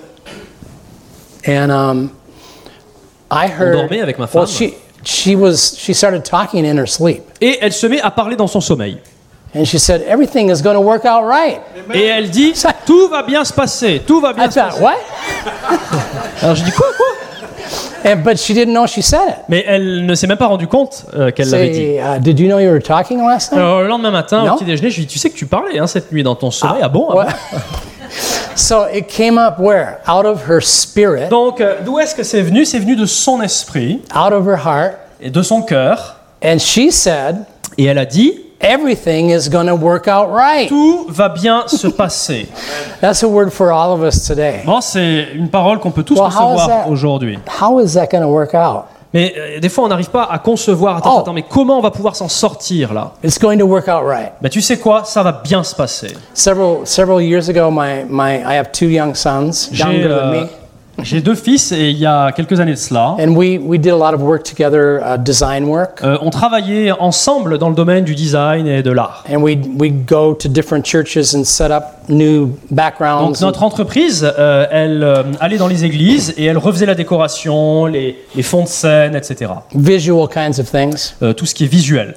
and I heard. on dormait avec ma femme. Well, she started talking in her sleep, Et elle se met à parler dans son sommeil. and she said everything is going to work out right. Et elle dit, tout va bien se passer, tout va bien I se thought, passer. what? Alors je dis quoi? But she didn't know she said it. Mais elle ne s'est même pas rendue compte qu'elle l'avait dit. Say, did you know you were talking last night? Alors le lendemain matin, Non. au petit déjeuner, je lui dis, tu sais que tu parlais cette nuit dans ton sommeil. Ah bon? What? So it came up where? Out of her spirit, Donc d'où est-ce que c'est venu? C'est venu de son esprit out of her heart, et de son cœur. and she said, Et elle a dit, everything is going to work out right. tout va bien se passer. That's a word for all of us today. Bon, c'est une parole qu'on peut tous Well, how is recevoir that? aujourd'hui. How is that going to work out? Mais des fois, on n'arrive pas à concevoir. Attends, mais comment on va pouvoir s'en sortir là? It's going to work out right. Ben, tu sais quoi? Ça va bien se passer. Several years ago, I have two young sons, younger than me, J'ai 2 fils et il y a quelques années de cela, and we did a lot of work together, design work, on travaillait ensemble dans le domaine du design et de l'art. and we'd go to different churches and set up new Donc backgrounds. notre entreprise, elle allait dans les églises et elle refaisait la décoration, les fonds de scène, etc. Visual kinds of things. Tout ce qui est visuel.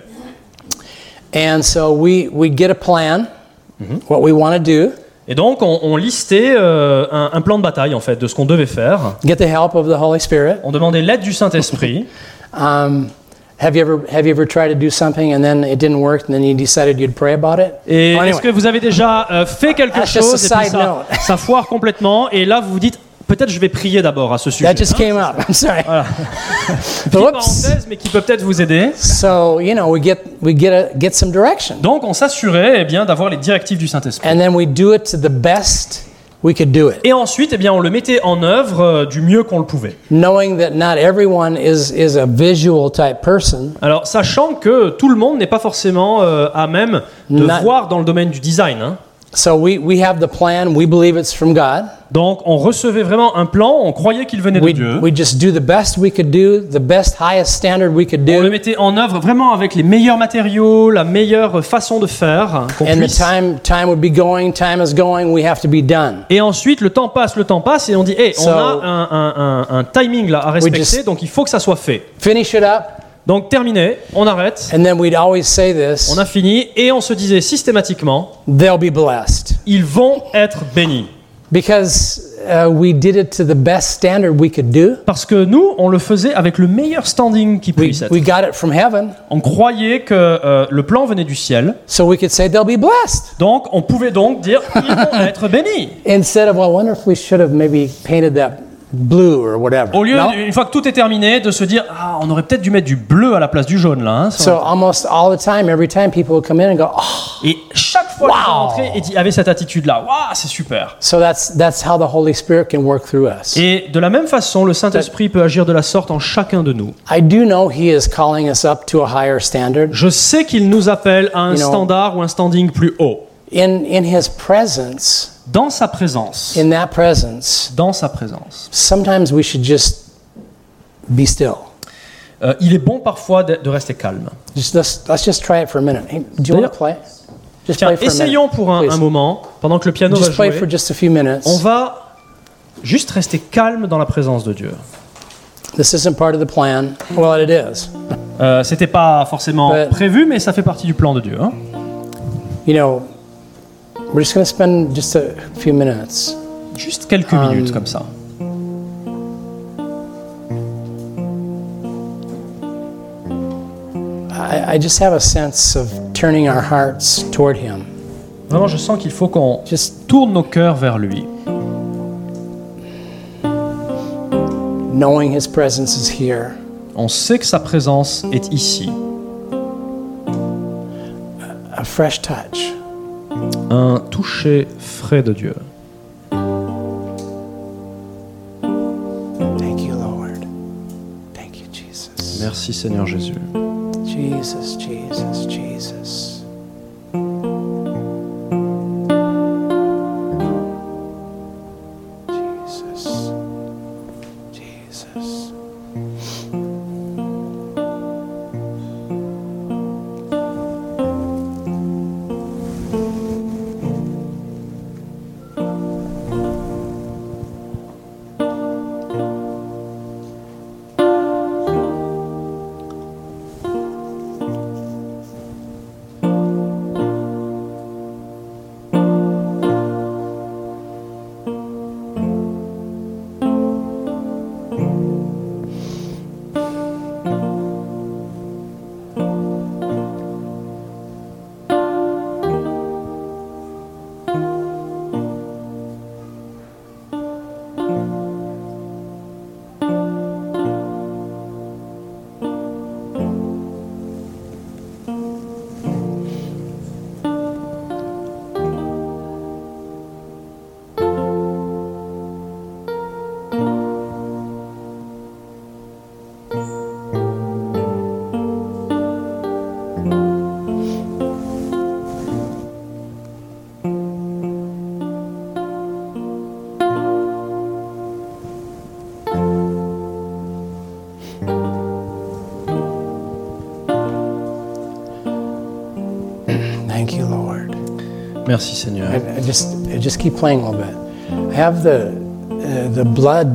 And so we get a plan, what we want to do, Et donc on listait un plan de bataille en fait de ce qu'on devait faire. get the help of the Holy Spirit. On demandait l'aide du Saint-Esprit. Have you ever tried to do something and then it didn't work and then you decided you'd pray about it? Et Well, est-ce que vous avez déjà fait quelque That's just a chose et puis side note. ça foire complètement et là vous vous dites peut-être je vais prier d'abord à ce sujet. That just came up. I'm sorry. Petite Oops. parenthèse mais qui peut peut-être vous aider. So we get some direction, Donc on s'assurait bien d'avoir les directives du Saint-Esprit. and then we do it to the best we could do it, Et ensuite bien on le mettait en œuvre du mieux qu'on le pouvait. knowing that not everyone is a visual type person. Alors sachant que tout le monde n'est pas forcément à même de Na- voir dans le domaine du design. So we have the plan. We believe it's from God. Donc on recevait vraiment un plan, on croyait qu'il venait de Dieu. We just do the best we could do, the best highest standard we could On le do, mettait en œuvre vraiment avec les meilleurs matériaux, la meilleure façon de faire qu'on and the puisse. time would be going. Time is going. We have to be done. Et ensuite le temps passe et on dit hey, on So- a un timing là à respecter, just- donc il faut que ça soit fait. Finish it up, Donc terminé, on arrête, and then we'd always say this: on a fini et on se disait systématiquement they'll be blessed, ils vont être bénis. because we did it to the best standard we could do. Parce que nous, on le faisait avec le meilleur standing qui We puisse être. got it from heaven, On croyait que le plan venait du ciel, so we could say they'll be blessed. donc on pouvait donc dire ils vont être bénis. Instead of, well, I wonder if we should have maybe painted that blue or whatever. Au lieu, No? une fois que tout est terminé, de se dire ah, on aurait peut-être dû mettre du bleu à la place du jaune là. Hein, ça So aurait été- almost all the time, every time people would come in and go, oh. Et chaque fois qu'ils sont Wow. rentrés, il avait cette attitude là, waouh, c'est super. So that's how the Holy Spirit can work through us. Et de la même façon, le Saint-Esprit peut agir de la sorte en chacun de nous. I do know He is calling us up to a higher standard. Je sais qu'il nous appelle à un You know- standard ou un standing plus haut. In His presence, Dans sa présence. in that presence, Dans sa présence. sometimes we should just be still. Il est bon parfois de rester calme. Let's just try it for a minute. Hey, do you want D'ailleurs- to play? Just Tiens, play for a minute. essayons pour un please. moment, pendant que le piano va Just play jouer, for just a few minutes. on va juste rester calme dans la présence de Dieu. This isn't part of the plan. Well, it is. C'était pas forcément But- prévu, mais ça fait partie du plan de Dieu. Hein. You know, we're just going to spend just a few minutes. Juste quelques minutes comme ça. I just have a sense of turning our hearts toward Him. Vraiment, je sens qu'il faut qu'on Just tourne nos cœurs vers lui. knowing His presence is here. On sait que sa présence est ici. A fresh touch. Un toucher frais de Dieu. Thank you, Lord. Thank you, Jesus. Merci Seigneur Jésus. Jesus, Jesus, Jesus. Jesus. Jesus. Thank you, Lord. Merci Seigneur. I just keep playing a little bit. I have the blood,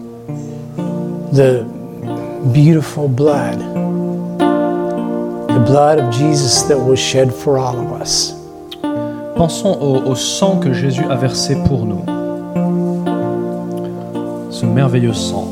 the beautiful blood, the blood of Jesus that was shed for all of us. Pensons au sang que Jésus a versé pour nous. Ce merveilleux sang.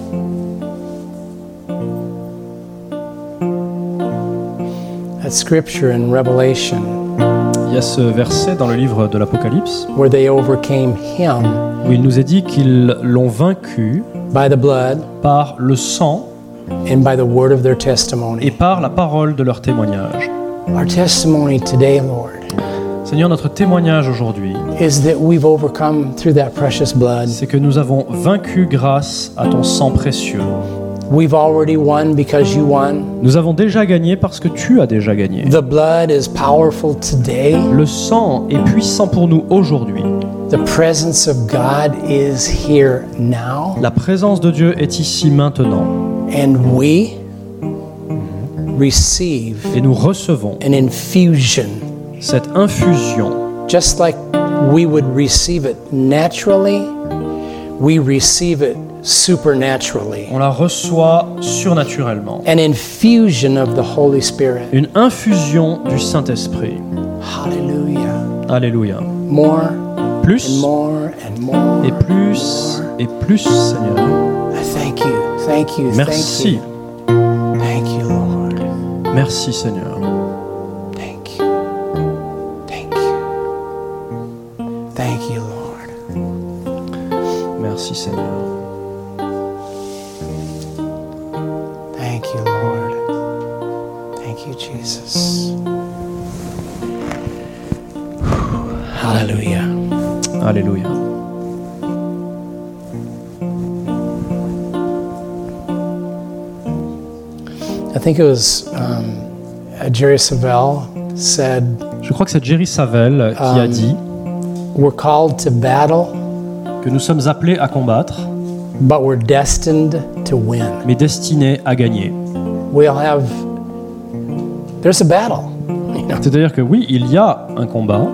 That scripture in Revelation Il y a ce verset dans le livre de l'Apocalypse where they overcame him où il nous est dit qu'ils l'ont vaincu by the blood par le sang and by the word of their et testimony. par la parole de leur témoignage. Our testimony today, Lord, Seigneur, notre témoignage aujourd'hui, is that we've overcome through that precious blood. c'est que nous avons vaincu grâce à ton sang précieux. We've already won because you won. Nous avons déjà gagné parce que tu as déjà gagné. The blood is powerful today. Le sang est puissant pour nous aujourd'hui. The presence of God is here now. La présence de Dieu est ici maintenant. And we receive Et nous recevons an infusion, cette infusion. just like we would receive it naturally, we receive it supernaturally. On la reçoit surnaturellement. An infusion of the Holy Spirit. Une infusion du Saint-Esprit. Hallelujah. Alléluia. More Plus and more and more. et plus et plus, Seigneur. I thank you. Thank you. Merci. Thank you. Thank you, Lord. Merci, Seigneur. Thank you. Thank you. Thank you, Lord. Merci, Seigneur. Thank you, Lord. Thank you, Jesus. Hallelujah. Alléluia. I think it was Jerry Savelle said, Je crois que c'est Jerry Savelle qui a dit we're called to battle, que nous sommes appelés à combattre, but we're destined to win. mais destinés à gagner. There's a battle. You know, C'est-à-dire que oui, il y a un combat.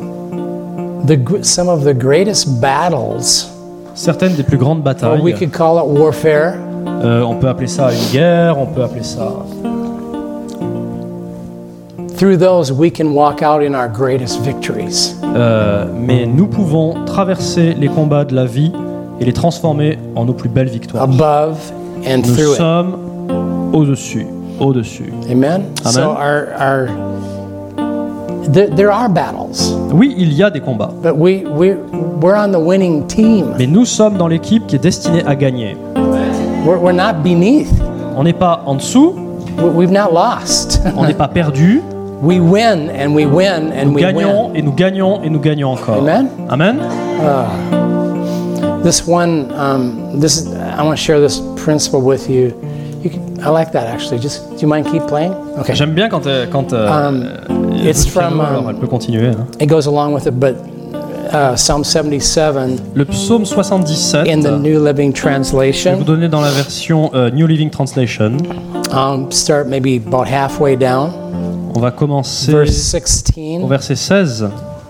some of the greatest battles, Certaines des plus grandes or batailles, we could call it warfare, on peut appeler ça une guerre, on peut appeler ça... through those we can walk out in our greatest victories. mais nous pouvons traverser les combats de la vie et les transformer en nos plus belles victoires. Above and Nous through it. sommes au-dessus, au-dessus. Amen? Amen. So there are battles, Oui, il y a des combats, but we're on the winning team. mais nous sommes dans l'équipe qui est destinée à gagner. We're not beneath. On n'est pas en dessous, We've not lost. on n'est pas perdu, we win and we win and Nous we gagnons win. et nous gagnons et nous gagnons encore. Amen. Amen. This one, I want to share this principle with you. I like that actually. Just, do you mind keep playing? Okay. J'aime bien quand It's from, alors elle peut continuer. Hein. it goes along with it, but Psalm 77 Le psaume 77. in the New Living Je vais vous Translation. donner dans la version New Living Translation. Start maybe about halfway down, On va commencer verse au 16. verset 16.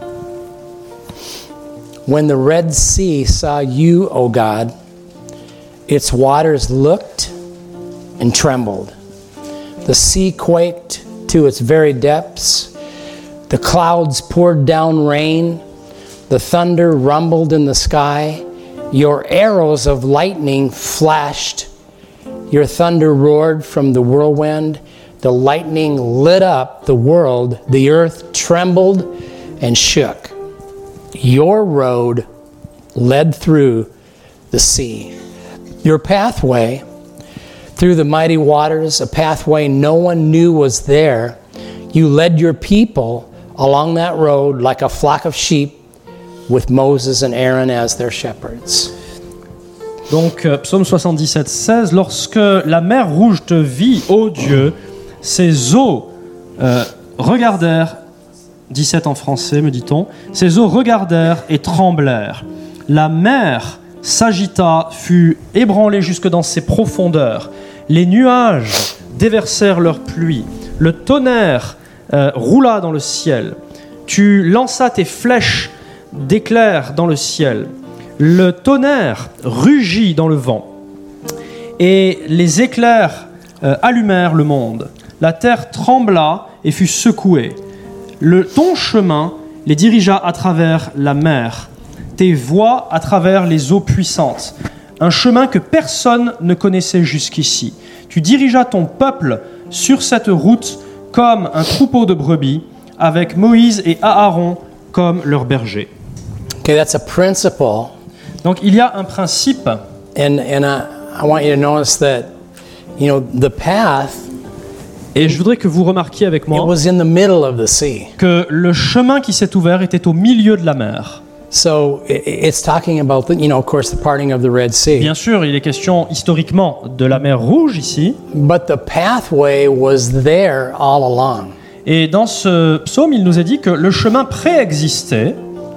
When the Red Sea saw you, O God, its waters looked and trembled. The sea quaked to its very depths. The clouds poured down rain. The thunder rumbled in the sky. Your arrows of lightning flashed. Your thunder roared from the whirlwind. The lightning lit up the world. The earth trembled and shook. Your road led through the sea. Your pathway through the mighty waters, a pathway no one knew was there. You led your people along that road like a flock of sheep with Moses and Aaron as their shepherds. Donc, psaume 77, 16. Lorsque la mer rouge te vit, ô Dieu, ses eaux regardèrent, 17 en français, me dit-on, ses eaux regardèrent et tremblèrent. La mer s'agita, fut ébranlée jusque dans ses profondeurs. Les nuages déversèrent leur pluie. Le tonnerre roula dans le ciel. Tu lanças tes flèches d'éclairs dans le ciel. Le tonnerre rugit dans le vent. Et les éclairs allumèrent le monde. La terre trembla et fut secouée. Ton chemin les dirigea à travers la mer. Tes voies à travers les eaux puissantes. Un chemin que personne ne connaissait jusqu'ici. Tu dirigeas ton peuple sur cette route comme un troupeau de brebis, avec Moïse et Aaron comme leurs bergers. Okay, that's a principle. Donc il y a un principe, And I want you to notice that, the path, et je voudrais que vous remarquiez avec it moi was in the middle of the sea. que le chemin qui s'est ouvert était au milieu de la mer. So it's talking about, of course, the parting of the Red Sea. Bien sûr, il est question historiquement de la mer Rouge ici, But the pathway was there all along. et dans ce psaume, il nous est dit que le chemin préexistait,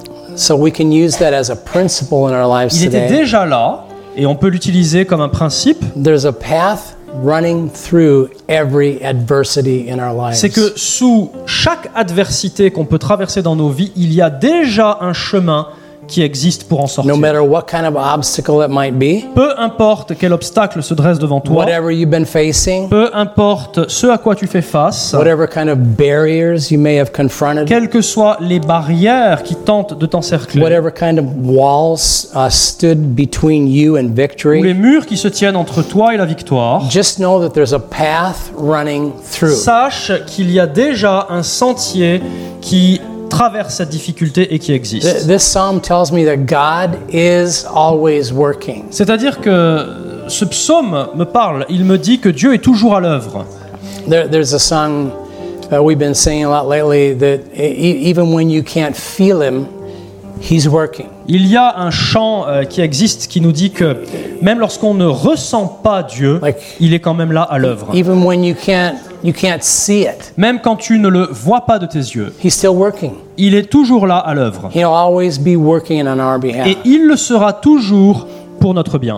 So we can use that as a principle in our lives il était today. déjà là, et on peut l'utiliser comme un principe. There's a path running through every adversity in our lives. C'est que sous chaque adversité qu'on peut traverser dans nos vies, il y a déjà un chemin qui existe pour en No sortir. matter what kind of obstacle it might be, Peu importe quel obstacle se dresse devant toi, whatever you've been facing, peu importe ce à quoi tu fais face, whatever kind of barriers you may have confronted, quelles que soient les barrières qui tentent de t'encercler, whatever kind of walls stood between you and ou les victory, murs qui se tiennent entre toi et la victoire, just know that there's a path running through. sache qu'il y a déjà un sentier qui traverse cette difficulté et qui existe. This psalm tells me that God is always working. C'est-à-dire que ce psaume me parle, il me dit que Dieu est toujours à l'œuvre. There's a song we've been singing a lot lately that even when you can't feel Him, He's working. Il y a un chant qui existe qui nous dit que même lorsqu'on ne ressent pas Dieu, il est quand même là à l'œuvre. Even when you can't see it, Même quand tu ne le vois pas de tes yeux, He's still working. il est toujours là à l'œuvre. He'll always be working on our behalf. Et il le sera toujours pour notre bien.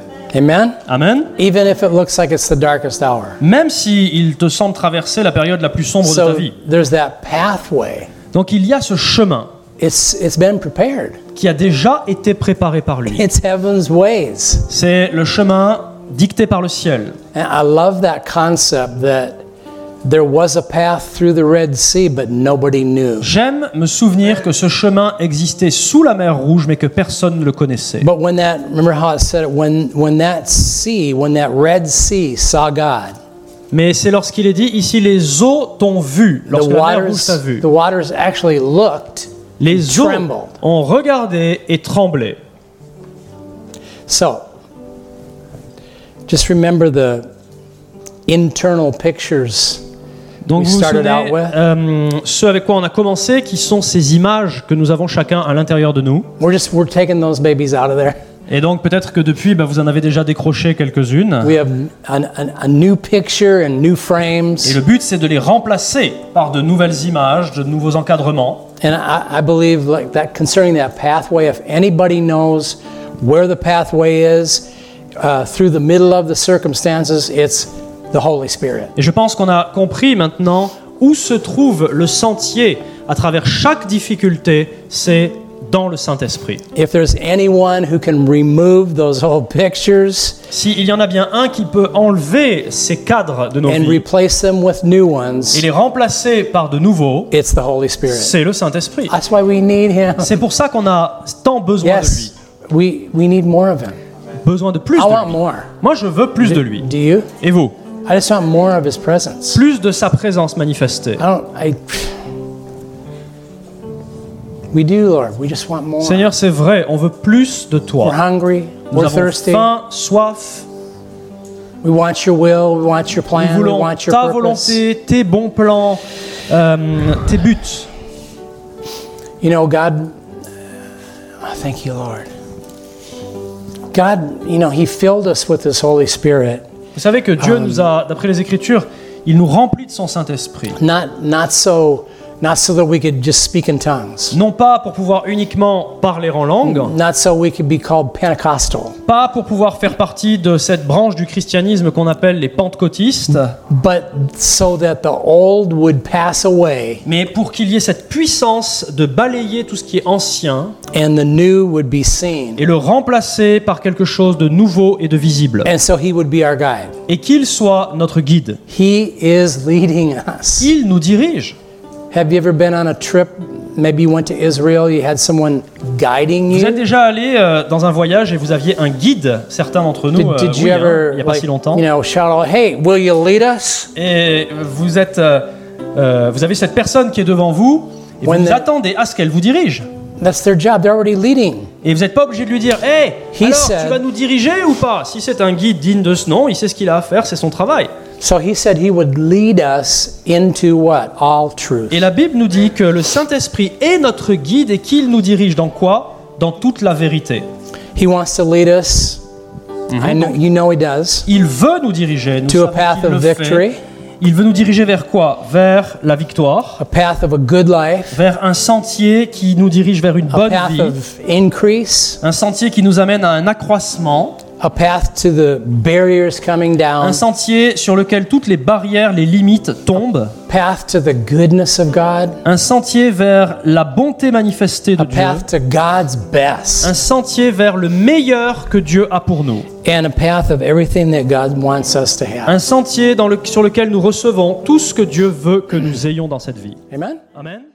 Amen? Amen. Even if it looks like it's the darkest hour. Même s'il te semble traverser la période la plus sombre de ta So vie. there's that pathway. Donc il y a ce chemin It's been prepared. qui a déjà été préparé par lui. It's heaven's ways. C'est le chemin dicté par le ciel. And I love that concept that there was a path through the Red Sea, but nobody knew. J'aime me souvenir que ce chemin existait sous la mer Rouge, mais que personne ne le connaissait. But remember how it said it, when that Red Sea saw God, Mais c'est lorsqu'il est dit ici, les eaux t'ont vu, lorsque la mer Rouge t'a vu. the waters actually looked, Les eaux trembled. ont regardé et tremblé. So, just remember the internal pictures Donc we vous vous started out souvenez, with? ce avec quoi on a commencé, qui sont ces images que nous avons chacun à l'intérieur de nous. We're taking those babies out of there. Et donc peut-être que depuis, vous en avez déjà décroché quelques-unes. We have a new picture and new frames. Et le but, c'est de les remplacer par de nouvelles images, de nouveaux encadrements. And I believe like that concerning that pathway, if anybody knows where the pathway is through the middle of the circumstances, it's the Holy Spirit. Et je pense qu'on a compris maintenant où se trouve le sentier à travers chaque difficulté, c'est dans le Saint-Esprit. If there's anyone who can remove those old pictures S'il y en a bien un qui peut enlever ces cadres de nos and vies replace them with new et ones, les remplacer par de nouveaux, it's the Holy Spirit. c'est le Saint-Esprit. That's why we need Him. C'est pour ça qu'on a tant besoin Yes, de lui. we need more of Him. Besoin de plus I want de lui. more. Moi, je veux plus de lui. Do you? Et vous? I just want more of His presence. Plus de sa présence manifestée. We do, Lord. We just want more. Seigneur, c'est vrai, on veut plus de We're toi. hungry. Nous We're avons thirsty. faim, soif. We want Your will. We want Your Nous plan. We voulons want Your ta purpose. volonté, tes bons plans, tes buts. You know, God. Thank you, Lord. God, He filled us with His Holy Spirit. Vous savez que Dieu nous a, d'après les Écritures, il nous remplit de son Saint-Esprit. Not so that we could just speak in tongues. Non pas pour pouvoir uniquement parler en langue, Not so we could be called Pentecostal. pas pour pouvoir faire partie de cette branche du christianisme qu'on appelle les pentecôtistes, But so that the old would pass away mais pour qu'il y ait cette puissance de balayer tout ce qui est ancien and the new would be seen. et le remplacer par quelque chose de nouveau et de visible. And so He would be our guide. Et qu'il soit notre guide. He is leading us. Il nous dirige. Have you ever been on a trip? Maybe you went to Israel, you had someone guiding Vous êtes you. déjà allé dans un voyage et vous aviez un guide, certains d'entre nous, Did you oui, ever, il n'y a pas si longtemps. shout out, hey, will you lead us? Et vous avez cette personne qui est devant vous et When vous the- attendez à ce qu'elle vous dirige. That's their job. They're already leading. Et vous n'êtes pas obligé de lui dire « Hey, He alors said- tu vas nous diriger ou pas ?» Si c'est un guide digne de ce nom, il sait ce qu'il a à faire, c'est son travail. So He said He would lead us into what? All truth. Et la Bible nous dit que le Saint-Esprit est notre guide et qu'il nous dirige dans quoi? Dans toute la vérité. He wants to lead us. I know, He does. Il veut nous diriger. Nous To a savons path qu'il of le fait. victory. Il veut nous diriger vers quoi? Vers la victoire, A path of a good life. vers un sentier qui nous dirige vers une A bonne path vie, of increase. un sentier qui nous amène à un accroissement, A path to the barriers coming down. un sentier sur lequel toutes les barrières, les limites tombent, Path to the goodness of God. un sentier vers la bonté manifestée de A Dieu, path to God's un best. sentier vers le meilleur que Dieu a pour nous, And a path of everything that God wants us to have. un sentier sur lequel nous recevons tout ce que Dieu veut que nous ayons dans cette vie. Amen? Amen.